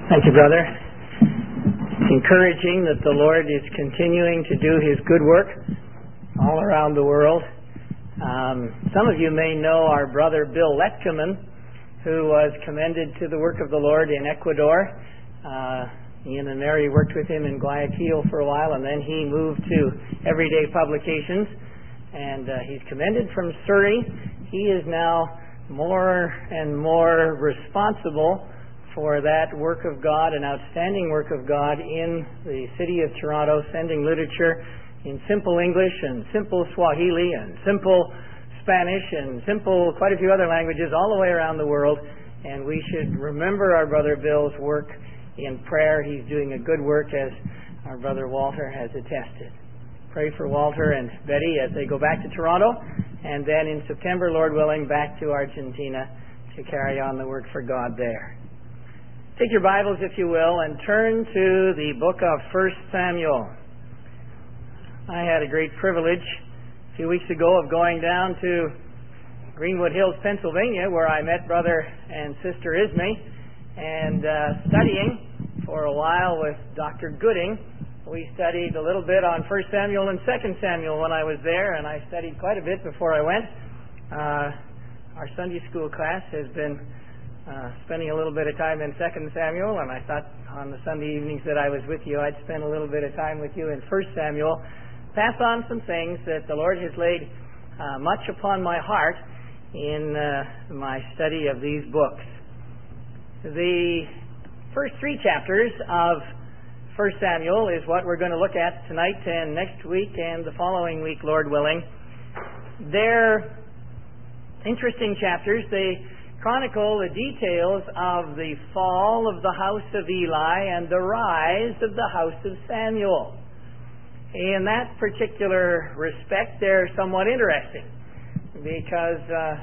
Thank you, brother. It's encouraging that the Lord is continuing to do His good work all around the world. Some of you may know our brother Bill Letkeman, who was commended to the work of the Lord in Ecuador. Ian and Mary worked with him in Guayaquil for a while, and then he moved to Everyday Publications, and he's commended from Surrey. He is now more and more responsible for that work of God, an outstanding work of God in the city of Toronto, sending literature in simple English and simple Swahili and simple Spanish and simple quite a few other languages all the way around the world. And we should remember our brother Bill's work in prayer. He's doing a good work, as our brother Walter has attested. Pray for Walter and Betty as they go back to Toronto, and then in September, Lord willing, back to Argentina to carry on the work for God there. Take your Bibles, if you will, and turn to the book of 1 Samuel. I had a great privilege a few weeks ago of going down to Greenwood Hills, Pennsylvania, where I met Brother and Sister Ismay, and studying for a while with Dr. Gooding. We studied a little bit on 1 Samuel and 2 Samuel when I was there, and I studied quite a bit before I went. Our Sunday school class has been spending a little bit of time in 2 Samuel, and I thought on the Sunday evenings that I was with you, I'd spend a little bit of time with you in 1 Samuel, pass on some things that the Lord has laid much upon my heart in my study of these books. The first three chapters of 1 Samuel is what we're going to look at tonight and next week and the following week, Lord willing. They're interesting chapters. They chronicle the details of the fall of the house of Eli and the rise of the house of Samuel. In that particular respect, they're somewhat interesting because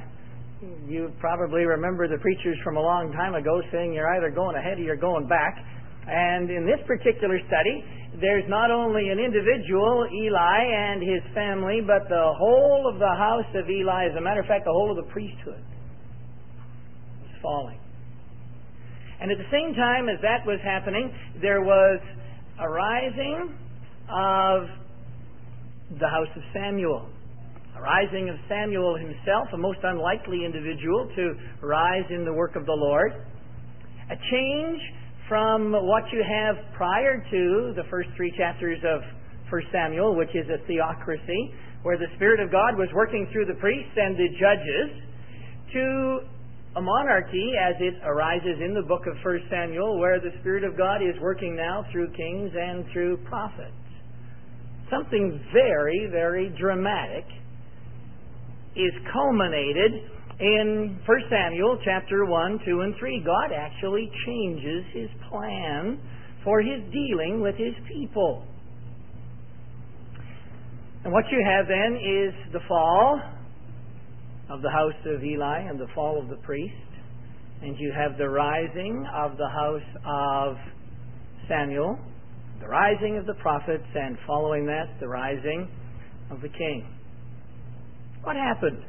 you probably remember the preachers from a long time ago saying you're either going ahead or you're going back. And in this particular study, there's not only an individual, Eli and his family, but the whole of the house of Eli. As a matter of fact, the whole of the priesthood falling. And at the same time as that was happening, there was a rising of the house of Samuel. A rising of Samuel himself, a most unlikely individual to rise in the work of the Lord. A change from what you have prior to the first three chapters of 1 Samuel, which is a theocracy, where the Spirit of God was working through the priests and the judges, to a monarchy as it arises in the book of 1 Samuel, where the Spirit of God is working now through kings and through prophets. Something very, very dramatic is culminated in 1 Samuel chapter 1, 2, and 3. God actually changes His plan for His dealing with His people. And what you have then is the fall of the house of Eli and the fall of the priest, and you have the rising of the house of Samuel, the rising of the prophets, and following that, the rising of the king. What happened?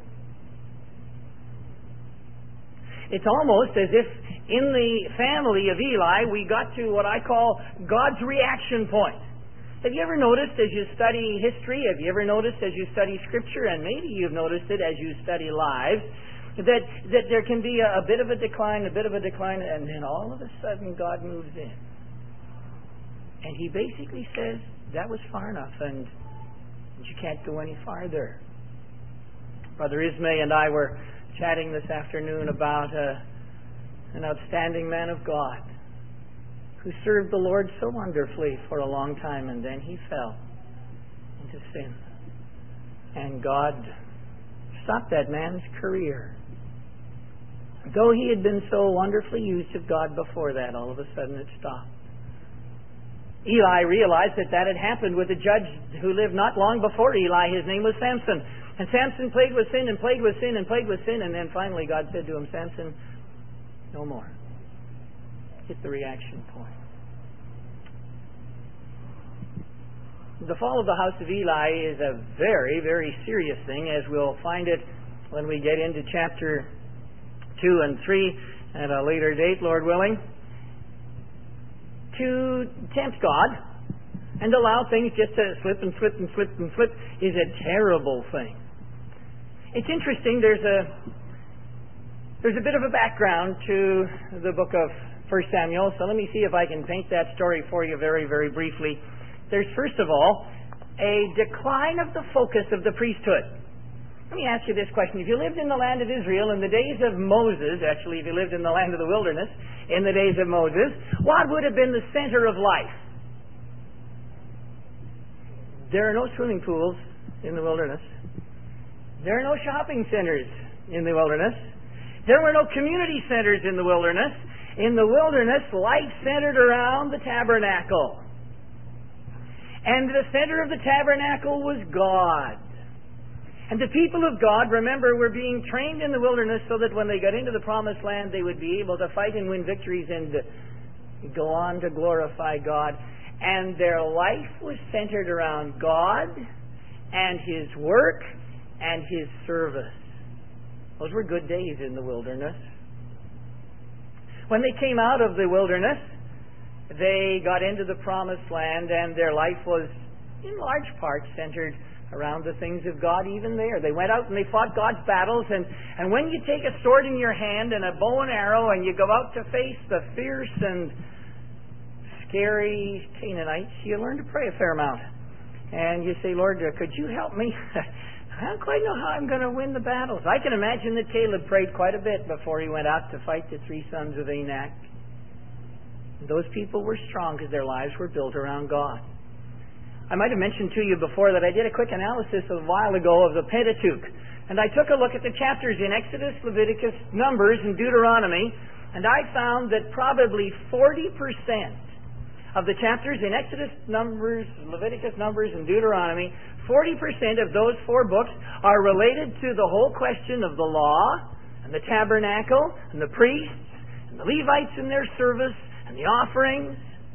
It's almost as if in the family of Eli we got to what I call God's reaction point. Have you ever noticed as you study history, have you ever noticed as you study Scripture, and maybe you've noticed it as you study lives, that there can be a bit of a decline, and then all of a sudden God moves in. And He basically says, that was far enough, and you can't go any farther. Brother Ismay and I were chatting this afternoon about an outstanding man of God who served the Lord so wonderfully for a long time, and then he fell into sin. And God stopped that man's career. Though he had been so wonderfully used of God before that, all of a sudden it stopped. Eli realized that had happened with a judge who lived not long before Eli. His name was Samson. And Samson played with sin and played with sin and played with sin, and then finally God said to him, Samson, no more. Hit the reaction point. The fall of the house of Eli is a very, very serious thing, as we'll find it when we get into chapter 2 and 3 at a later date, Lord willing. to tempt God and allow things just to slip and slip and slip and slip is a terrible thing. It's interesting, there's a bit of a background to the book of 1 Samuel, so let me see if I can paint that story for you very, very briefly. There's, first of all, a decline of the focus of the priesthood. Let me ask you this question. If you lived in the land of Israel in the days of Moses, actually if you lived in the land of the wilderness in the days of Moses, what would have been the center of life? There are no swimming pools in the wilderness. There are no shopping centers in the wilderness. There were no community centers in the wilderness. In the wilderness, life centered around the tabernacle. And the center of the tabernacle was God. And the people of God, remember, were being trained in the wilderness so that when they got into the promised land, they would be able to fight and win victories and go on to glorify God. And their life was centered around God and His work and His service. Those were good days in the wilderness. When they came out of the wilderness, they got into the promised land, and their life was in large part centered around the things of God even there. They went out and they fought God's battles, and when you take a sword in your hand and a bow and arrow and you go out to face the fierce and scary Canaanites, you learn to pray a fair amount. And you say, Lord, could you help me? I don't quite know how I'm going to win the battles. I can imagine that Caleb prayed quite a bit before he went out to fight the three sons of Anak. Those people were strong because their lives were built around God. I might have mentioned to you before that I did a quick analysis a while ago of the Pentateuch. And I took a look at the chapters in Exodus, Leviticus, Numbers, and Deuteronomy. And I found that probably 40% of the chapters in Exodus, Numbers, Leviticus, Numbers, and Deuteronomy, 40% of those four books are related to the whole question of the law, and the tabernacle, and the priests, and the Levites in their service, and the offerings.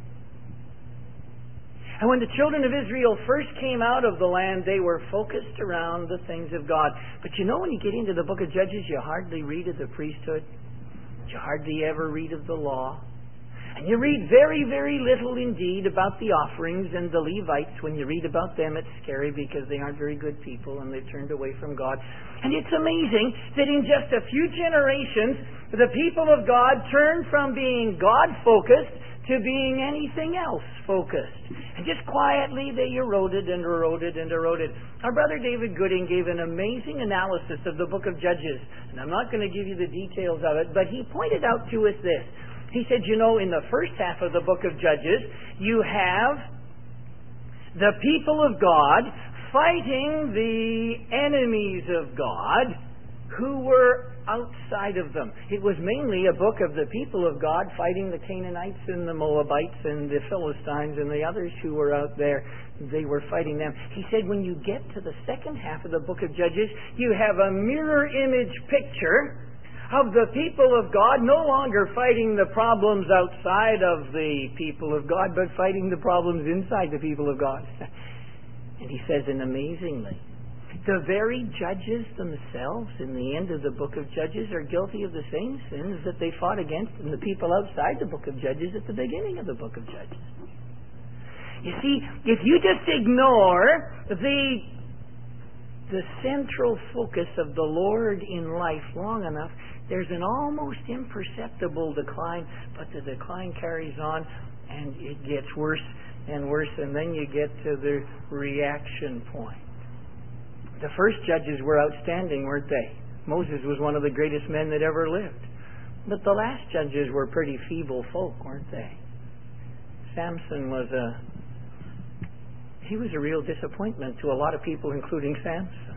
And when the children of Israel first came out of the land, they were focused around the things of God. But you know, when you get into the book of Judges, you hardly read of the priesthood. You hardly ever read of the law. And you read very, very little indeed about the offerings and the Levites. When you read about them, it's scary because they aren't very good people and they've turned away from God. And it's amazing that in just a few generations, the people of God turned from being God-focused to being anything else focused. And just quietly they eroded and eroded and eroded. Our brother David Gooding gave an amazing analysis of the book of Judges. And I'm not going to give you the details of it, but he pointed out to us this. He said, you know, in the first half of the book of Judges, you have the people of God fighting the enemies of God who were outside of them. It was mainly a book of the people of God fighting the Canaanites and the Moabites and the Philistines and the others who were out there. They were fighting them. He said when you get to the second half of the book of Judges, you have a mirror image picture of the people of God no longer fighting the problems outside of the people of God, but fighting the problems inside the people of God. And he says, and amazingly, the very judges themselves in the end of the book of Judges are guilty of the same sins that they fought against in the people outside the book of Judges at the beginning of the book of Judges. You see, if you just ignore the central focus of the Lord in life long enough, there's an almost imperceptible decline, but the decline carries on and it gets worse and worse, and then you get to the reaction point. The first judges were outstanding, weren't they? Moses was one of the greatest men that ever lived. But the last judges were pretty feeble folk, weren't they? Samson was a real disappointment to a lot of people, including Samson.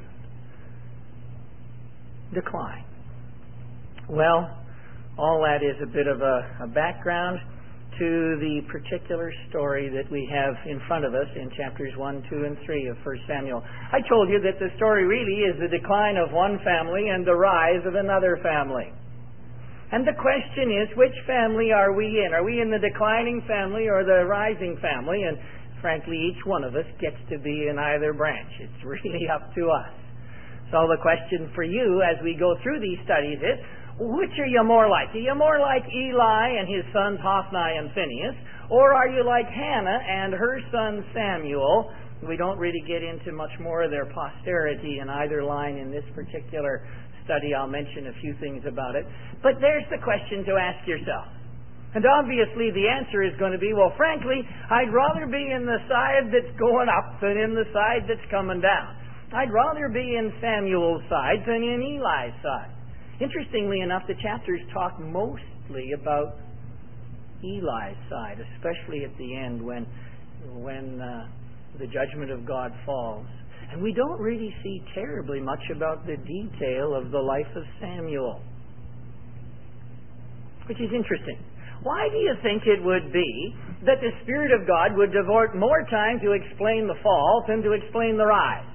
Decline. Well, all that is a bit of a background to the particular story that we have in front of us in chapters 1, 2, and 3 of 1 Samuel. I told you that the story really is the decline of one family and the rise of another family. And the question is, which family are we in? Are we in the declining family or the rising family? And frankly, each one of us gets to be in either branch. It's really up to us. So the question for you as we go through these studies is, which are you more like? Are you more like Eli and his sons Hophni and Phinehas? Or are you like Hannah and her son Samuel? We don't really get into much more of their posterity in either line in this particular study. I'll mention a few things about it. But there's the question to ask yourself. And obviously the answer is going to be, well, frankly, I'd rather be in the side that's going up than in the side that's coming down. I'd rather be in Samuel's side than in Eli's side. Interestingly enough, the chapters talk mostly about Eli's side, especially at the end when the judgment of God falls. And we don't really see terribly much about the detail of the life of Samuel, which is interesting. Why do you think it would be that the Spirit of God would devote more time to explain the fall than to explain the rise?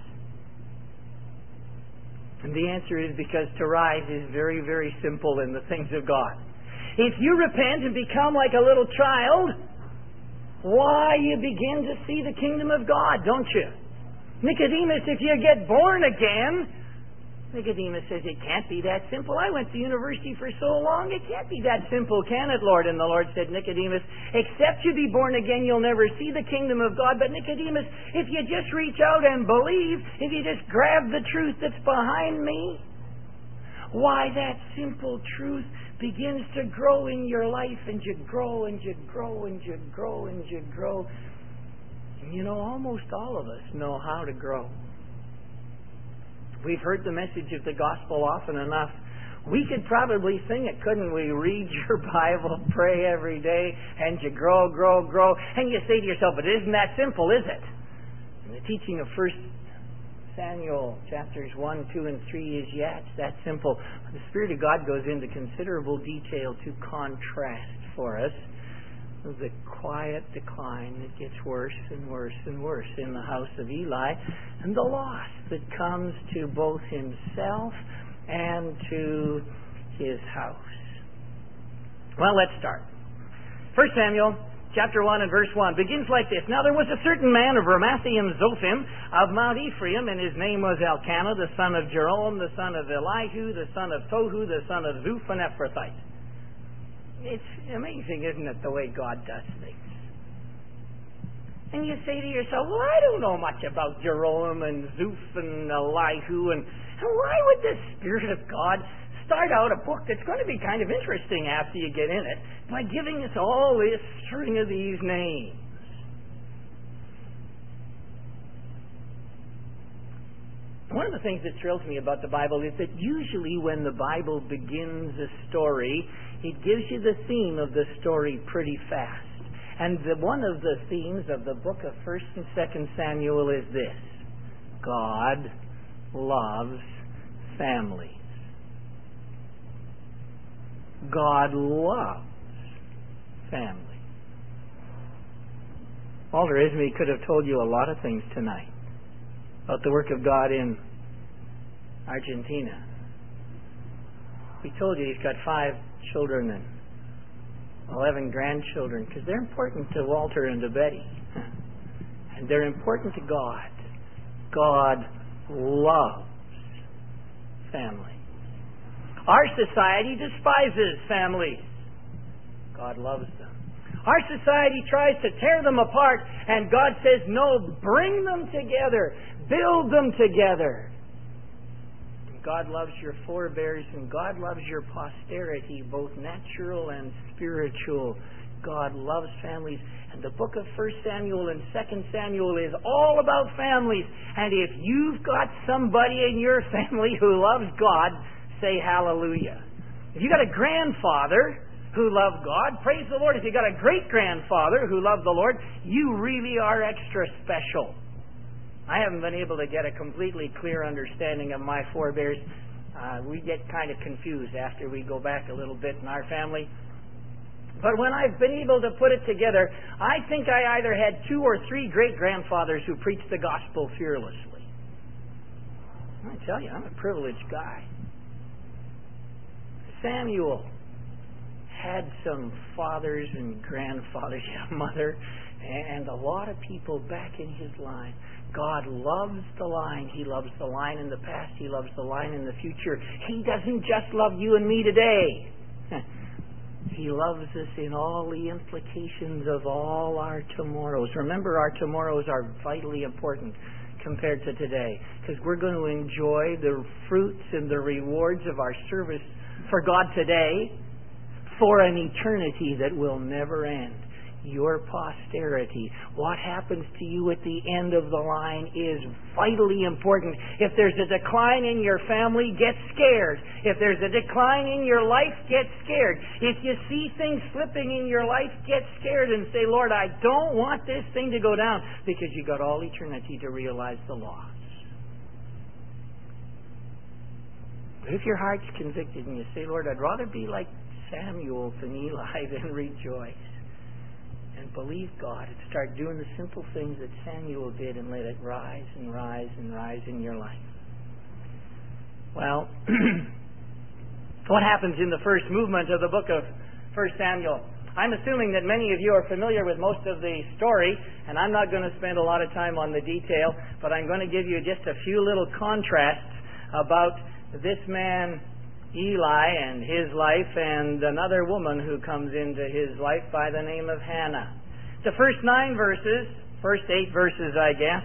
And the answer is because to rise is very, very simple in the things of God. If you repent and become like a little child, why, you begin to see the kingdom of God, don't you? Nicodemus, if you get born again, Nicodemus says, it can't be that simple. I went to university for so long, it can't be that simple, can it, Lord? And the Lord said, Nicodemus, except you be born again, you'll never see the kingdom of God. But Nicodemus, if you just reach out and believe, if you just grab the truth that's behind me, why, that simple truth begins to grow in your life, and you grow and you grow and you grow and you grow. And you know, almost all of us know how to grow. We've heard the message of the gospel often enough. We could probably sing it, couldn't we? Read your Bible, pray every day, and you grow, grow, grow. And you say to yourself, but isn't that simple, is it? And the teaching of 1 Samuel chapters 1, 2, and 3 is, yeah, it's that simple. The Spirit of God goes into considerable detail to contrast for us the quiet decline that gets worse and worse and worse in the house of Eli, and the loss that comes to both himself and to his house. Well, let's start. 1 Samuel chapter 1 and verse 1 begins like this. Now there was a certain man of Ramathaim Zophim of Mount Ephraim, and his name was Elkanah, the son of Jerome, the son of Elihu, the son of Tohu, the son of Zuph, an Ephrathite. It's amazing, isn't it, the way God does things? And you say to yourself, well, I don't know much about Jerome and Zuph and Elihu, and why would the Spirit of God start out a book that's going to be kind of interesting after you get in it by giving us all this string of these names? One of the things that thrills me about the Bible is that usually when the Bible begins a story, it gives you the theme of the story pretty fast. And one of the themes of the book of 1 and 2 Samuel is this: God loves families. God loves families. Walter Ismay could have told you a lot of things tonight about the work of God in Argentina. He told you he's got 5 children and 11 grandchildren, because they're important to Walter and to Betty. And they're important to God. God loves family. Our society despises families. God loves them. Our society tries to tear them apart, and God says, no, bring them together. Build them together. God loves your forebears, and God loves your posterity, both natural and spiritual. God loves families. And the book of 1 Samuel and 2 Samuel is all about families. And if you've got somebody in your family who loves God, say hallelujah. If you've got a grandfather who loved God, praise the Lord. If you've got a great-grandfather who loved the Lord, you really are extra special. I haven't been able to get a completely clear understanding of my forebears. We get kind of confused after we go back a little bit in our family. But when I've been able to put it together, I think I either had 2 or 3 great-grandfathers who preached the gospel fearlessly. I tell you, I'm a privileged guy. Samuel had some fathers and grandfathers, mother, and a lot of people back in his line. God loves the line. He loves the line in the past. He loves the line in the future. He doesn't just love you and me today. He loves us in all the implications of all our tomorrows. Remember, our tomorrows are vitally important compared to today, because we're going to enjoy the fruits and the rewards of our service for God today for an eternity that will never end. Your posterity, what happens to you at the end of the line, is vitally important. If there's a decline in your family, get scared. If there's a decline in your life, get scared. If you see things slipping in your life, get scared and say, Lord, I don't want this thing to go down, because you got all eternity to realize the loss. But if your heart's convicted and you say, Lord, I'd rather be like Samuel than Eli than rejoice, and believe God and start doing the simple things that Samuel did and let it rise and rise and rise in your life. Well, what happens in the first movement of the book of 1 Samuel? I'm assuming that many of you are familiar with most of the story, and I'm not going to spend a lot of time on the detail, but I'm going to give you just a few little contrasts about this man Eli and his life, and another woman who comes into his life by the name of Hannah. The first 9 verses, first 8 verses, I guess,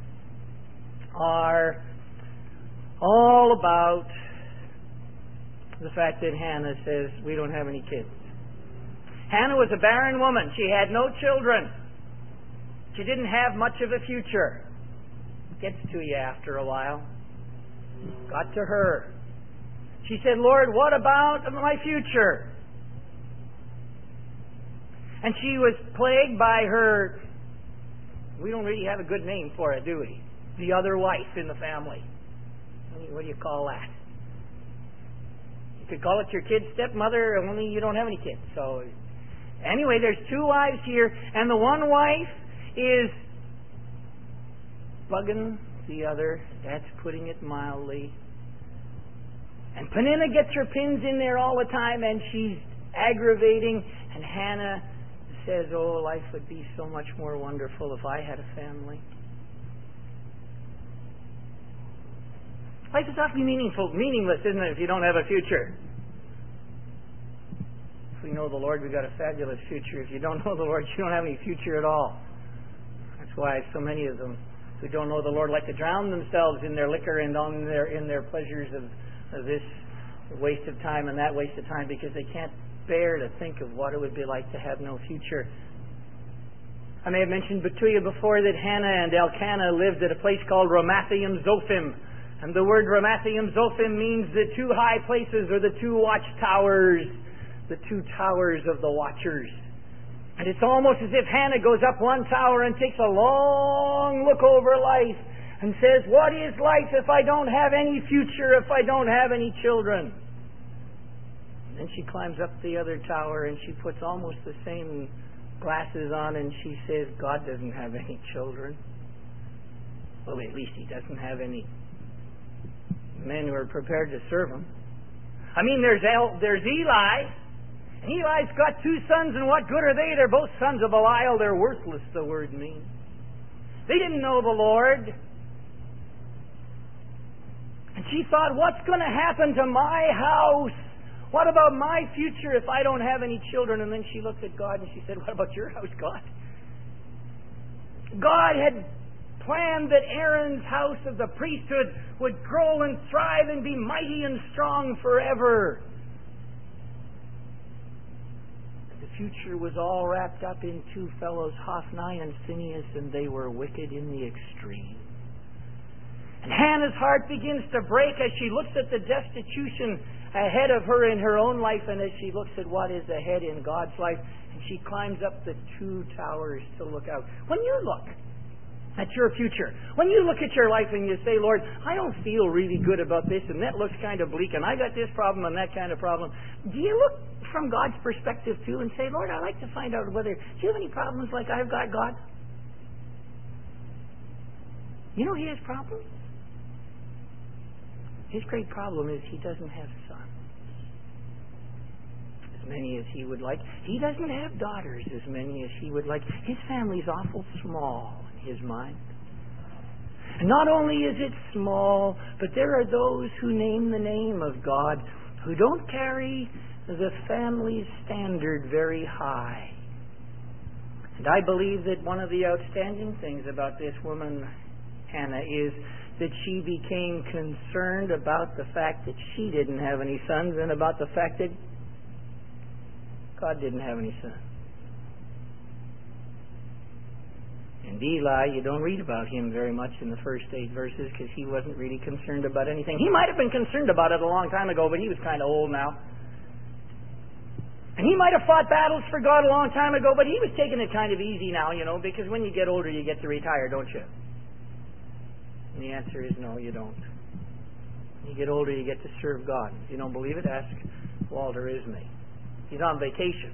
are all about the fact that Hannah says, we don't have any kids. Hannah was a barren woman. She had no children. She didn't have much of a future. Gets to you after a while. Got to her. She said, Lord, what about my future? And she was plagued by her, we don't really have a good name for it, do we? The other wife in the family. What do you call that? You could call it your kid's stepmother, only you don't have any kids. So anyway, there's 2 wives here, and the one wife is bugging the other. That's putting it mildly. And Peninnah gets her pins in there all the time, and she's aggravating. And Hannah says, oh, life would be so much more wonderful if I had a family. Life is awfully meaningless, isn't it, if you don't have a future? If we know the Lord, we've got a fabulous future. If you don't know the Lord, you don't have any future at all. That's why so many of them who don't know the Lord like to drown themselves in their liquor and in their pleasures of this waste of time and that waste of time, because they can't bear to think of what it would be like to have no future. I may have mentioned to you before that Hannah and Elkanah lived at a place called Ramathaim Zophim. And the word Ramathaim Zophim means the 2 high places, or the 2 watchtowers, the 2 towers of the watchers. And it's almost as if Hannah goes up one tower and takes a long look over life and says, what is life if I don't have any future, if I don't have any children? And then she climbs up the other tower and she puts almost the same glasses on and she says, God doesn't have any children. Well, at least He doesn't have any men who are prepared to serve Him. I mean, there's Eli. And Eli's got 2 sons, and what good are they? They're both sons of Belial. They're worthless, the word means. They didn't know the Lord. And she thought, what's going to happen to my house? What about my future if I don't have any children? And then she looked at God and she said, what about your house, God? God had planned that Aaron's house of the priesthood would grow and thrive and be mighty and strong forever. The future was all wrapped up in 2 fellows, Hophni and Phinehas, and they were wicked in the extreme. And Hannah's heart begins to break as she looks at the destitution ahead of her in her own life, and as she looks at what is ahead in God's life, and she climbs up the 2 towers to look out. When you look at your future, when you look at your life and you say, Lord, I don't feel really good about this, and that looks kind of bleak, and I got this problem and that kind of problem, do you look from God's perspective too and say, Lord, I'd like to find out whether, do you have any problems like I've got, God? You know He has problems? His great problem is He doesn't have sons. as many as he would like. He doesn't have daughters as many as he would like. His family's awful small in his mind. And not only is it small, but there are those who name the name of God who don't carry the family's standard very high. And I believe that one of the outstanding things about this woman, Hannah, is that she became concerned about the fact that she didn't have any sons and about the fact that God didn't have any sons. And Eli, you don't read about him very much in the first 8 verses because he wasn't really concerned about anything. He might have been concerned about it a long time ago, but he was kind of old now. And he might have fought battles for God a long time ago, but he was taking it kind of easy now, because when you get older, you get to retire, don't you? And the answer is no, you don't. When you get older, you get to serve God. If you don't believe it, ask Walter Ismay. He's on vacation,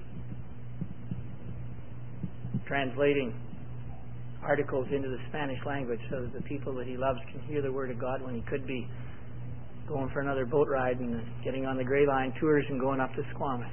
translating articles into the Spanish language so that the people that he loves can hear the Word of God when he could be going for another boat ride and getting on the Gray Line tours and going up to Squamish.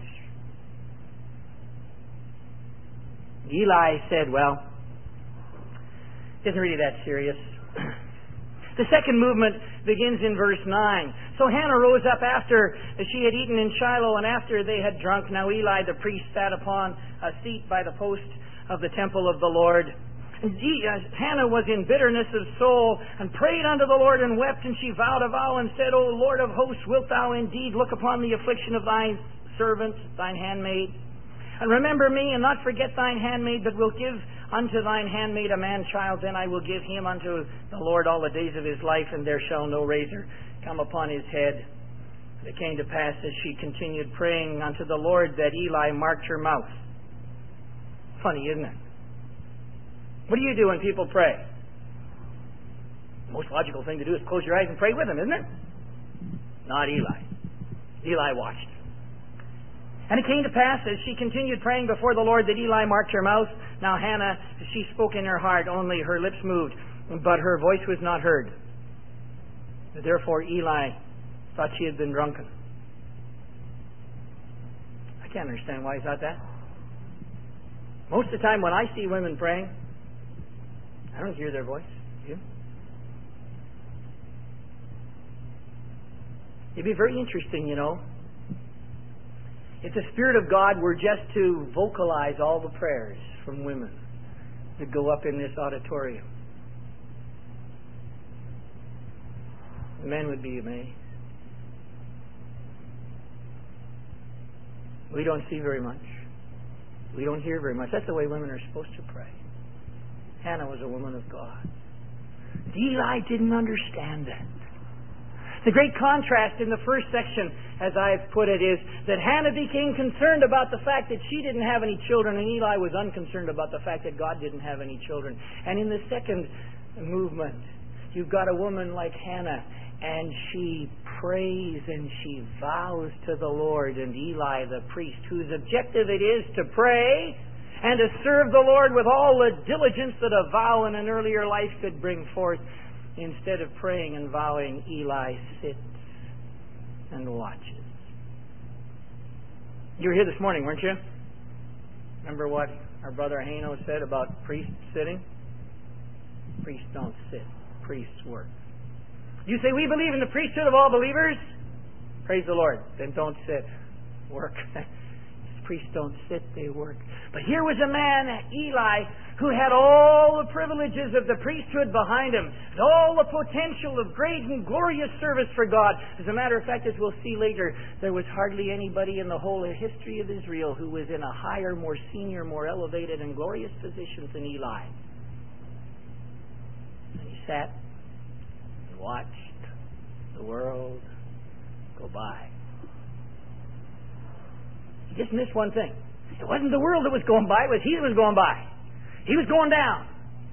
Eli said, well, it isn't really that serious. The second movement begins in verse 9. So Hannah rose up after she had eaten in Shiloh and after they had drunk. Now Eli the priest sat upon a seat by the post of the temple of the Lord. Hannah was in bitterness of soul and prayed unto the Lord and wept, and she vowed a vow and said, O Lord of hosts, wilt thou indeed look upon the affliction of thy servant, thine handmaid, and remember me, and not forget thine handmaid, but wilt give unto thine handmaid a man-child, then I will give him unto the Lord all the days of his life, and there shall no razor come upon his head. And it came to pass, as she continued praying unto the Lord, that Eli marked her mouth. Funny, isn't it? What do you do when people pray? The most logical thing to do is close your eyes and pray with them, isn't it? Not Eli. Eli watched. And it came to pass, as she continued praying before the Lord, that Eli marked her mouth. Now Hannah, she spoke in her heart, only her lips moved, but her voice was not heard. Therefore Eli thought she had been drunken. I can't understand why he thought that. Most of the time when I see women praying, I don't hear their voice. Do you? It'd be very interesting, if the Spirit of God were just to vocalize all the prayers from women that go up in this auditorium. The men would be amazed. We don't see very much. We don't hear very much. That's the way women are supposed to pray. Hannah was a woman of God. Eli didn't understand that. The great contrast in the first section, as I've put it, is that Hannah became concerned about the fact that she didn't have any children, and Eli was unconcerned about the fact that God didn't have any children. And in the second movement, you've got a woman like Hannah, and she prays and she vows to the Lord, and Eli the priest, whose objective it is to pray and to serve the Lord with all the diligence that a vow in an earlier life could bring forth. Instead of praying and vowing, Eli sits and watches. You were here this morning, weren't you? Remember what our brother Hano said about priests sitting? Priests don't sit. Priests work. You say, we believe in the priesthood of all believers? Praise the Lord. Then don't sit. Work. Priests don't sit, they work. But here was a man, Eli, who had all the privileges of the priesthood behind him, and all the potential of great and glorious service for God. As a matter of fact, as we'll see later, there was hardly anybody in the whole history of Israel who was in a higher, more senior, more elevated and glorious position than Eli. And he sat and watched the world go by. He just missed one thing. It wasn't the world that was going by, it was he that was going by. He was going down.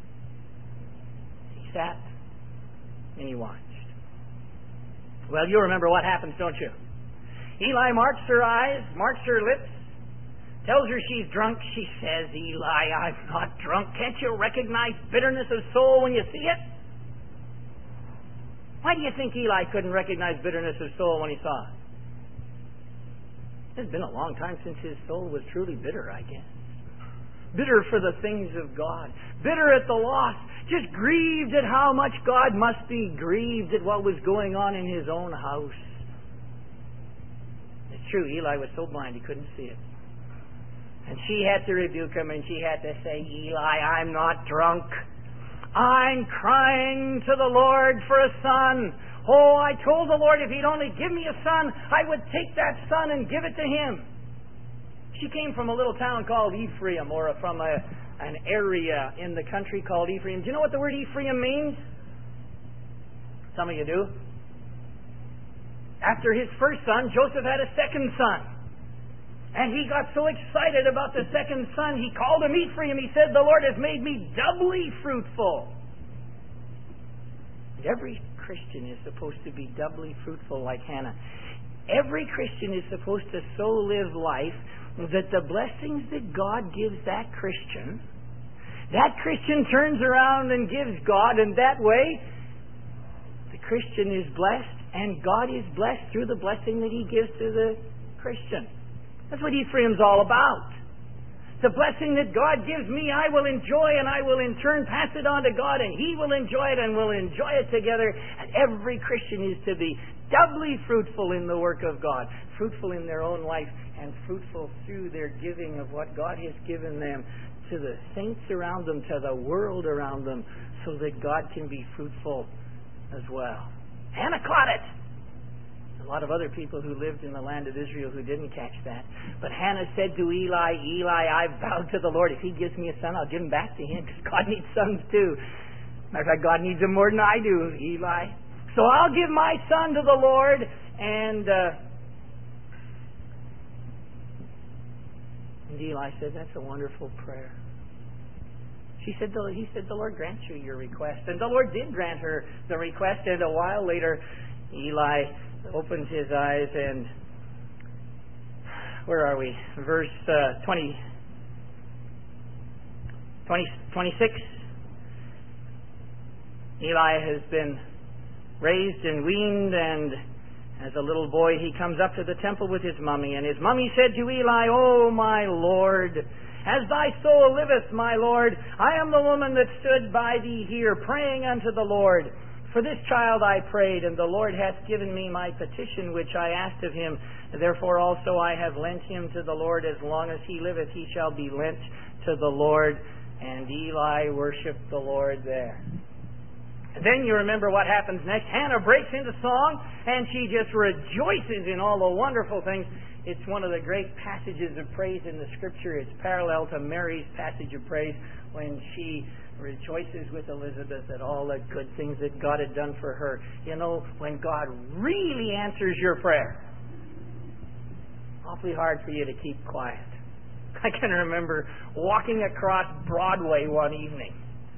He sat and he watched. Well, you remember what happens, don't you? Eli marks her eyes, marks her lips, tells her she's drunk. She says, Eli, I'm not drunk. Can't you recognize bitterness of soul when you see it? Why do you think Eli couldn't recognize bitterness of soul when he saw it? It's been a long time since his soul was truly bitter, I guess. Bitter for the things of God. Bitter at the loss. Just grieved at how much God must be grieved at what was going on in his own house. It's true, Eli was so blind he couldn't see it. And she had to rebuke him, and she had to say, Eli, I'm not drunk. I'm crying to the Lord for a son. Oh, I told the Lord if he'd only give me a son, I would take that son and give it to him. She came from a little town called Ephraim, or from an area in the country called Ephraim. Do you know what the word Ephraim means? Some of you do. After his first son, Joseph had a second son. And he got so excited about the second son, he called him Ephraim. He said, the Lord has made me doubly fruitful. Every Christian is supposed to be doubly fruitful like Hannah. Every Christian is supposed to so live life that the blessings that God gives that Christian turns around and gives God, and that way the Christian is blessed and God is blessed through the blessing that he gives to the Christian. That's what Ephraim's all about. The blessing that God gives me, I will enjoy, and I will in turn pass it on to God, and he will enjoy it, and we'll enjoy it together. And every Christian is to be doubly fruitful in the work of God, fruitful in their own life, and fruitful through their giving of what God has given them to the saints around them, to the world around them, so that God can be fruitful as well. Hannah caught it. A lot of other people who lived in the land of Israel who didn't catch that. But Hannah said to Eli, Eli, I've vowed to the Lord, if he gives me a son, I'll give him back to him, because God needs sons too. Matter of fact, God needs them more than I do, Eli. So I'll give my son to the Lord. And Eli said, that's a wonderful prayer. He said, the Lord grants you your request. And the Lord did grant her the request. And a while later, Eli opened his eyes, and where are we? Verse 26. Eli has been raised and weaned, and as a little boy he comes up to the temple with his mummy, and his mummy said to Eli, O my Lord, as thy soul liveth, my Lord, I am the woman that stood by thee here, praying unto the Lord. For this child I prayed, and the Lord hath given me my petition which I asked of him. Therefore also I have lent him to the Lord. As long as he liveth, he shall be lent to the Lord. And Eli worshipped the Lord there. And then you remember what happens next. Hannah breaks into song, and she just rejoices in all the wonderful things. It's one of the great passages of praise in the Scripture. It's parallel to Mary's passage of praise when she rejoices with Elizabeth at all the good things that God had done for her. You know, when God really answers your prayer, awfully hard for you to keep quiet. I can remember walking across Broadway one evening,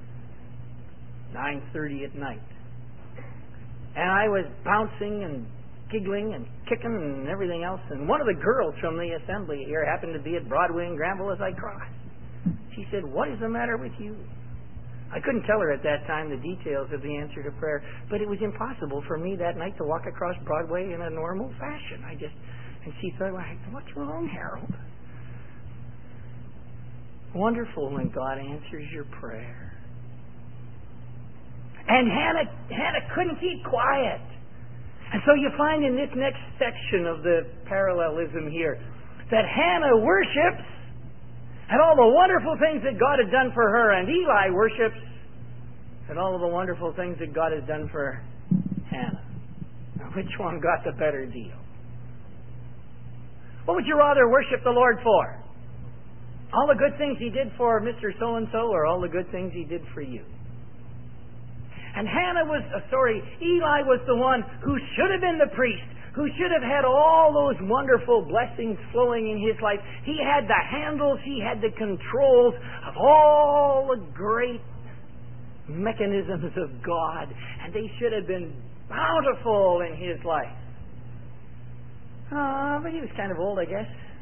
9:30 at night, and I was bouncing and giggling and kicking and everything else, and one of the girls from the assembly here happened to be at Broadway and Granville as I crossed. She said, what is the matter with you? I couldn't tell her at that time the details of the answer to prayer, but it was impossible for me that night to walk across Broadway in a normal fashion. And she thought, what's wrong, Harold? Wonderful when God answers your prayer. And Hannah couldn't keep quiet. And so you find in this next section of the parallelism here that Hannah worships at all the wonderful things that God had done for her, and Eli worships at all of the wonderful things that God has done for Hannah. Now, which one got the better deal? What would you rather worship the Lord for? All the good things he did for Mr. So-and-so, or all the good things he did for you? And Eli was the one who should have been the priest, who should have had all those wonderful blessings flowing in his life. He had the handles, he had the controls of all the great mechanisms of God, and they should have been bountiful in his life. But he was kind of old, I guess.